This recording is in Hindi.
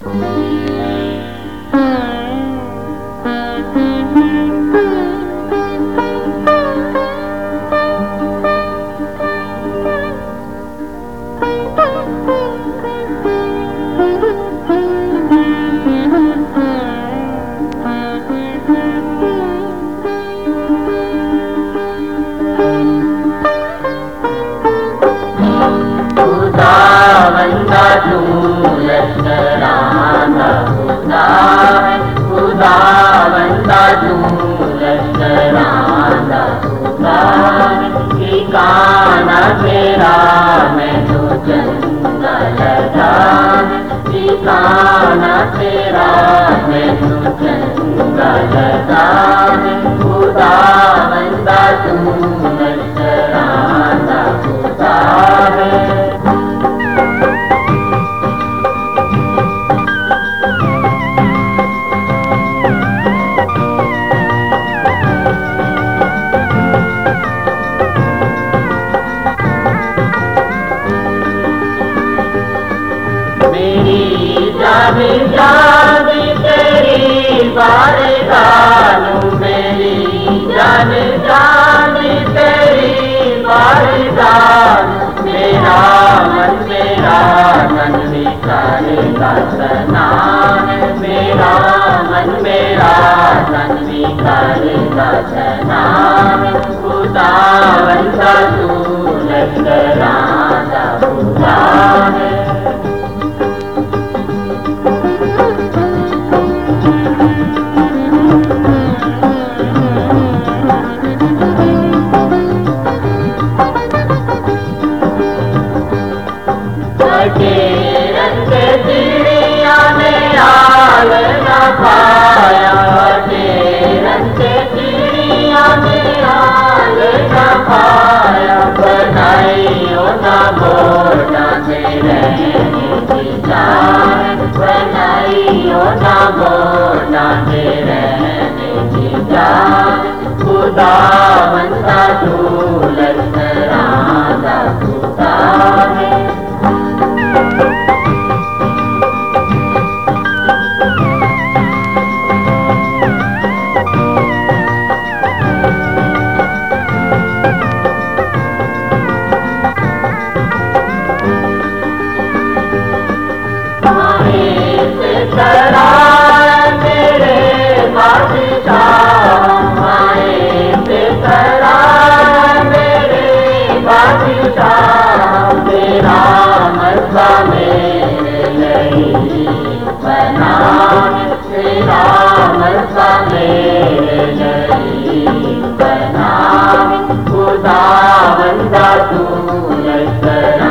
बंदा तू लश्कराना खुदा है, खुदा बंदा तू लश्कराना खुदा है। ठिकाना तेरा मैं तो चंगा लगा है, ठिकाना तेरा मैं तो चंगा लगा है। खुदा बंदा तू लश्कराना खुदा है। जाने जाने तेरी बारगाह, मेरी जाने जाने तेरी बारगाह। मेरा मन विकारेगा सना है, मेरा मन तन विकारेगा सना है। खुदा बंदा तू लश्कराना खुदा है। रंग चिड़िया ने आल न पाया, रंग चिड़िया ने आल न पाया। बनाइयो न बोला तेरे जान, बनाइयो न बोला तेरे जान। खुदा बंदा तू लश्कराना खुदा है। मेरे बादशाह माए से करा, मेरे बादशाह तेरा मर्ज़ा मेरे लिए बना, तेरा मर्ज़ा मेरे लिए बना। खुदा बंदा तू लश्कर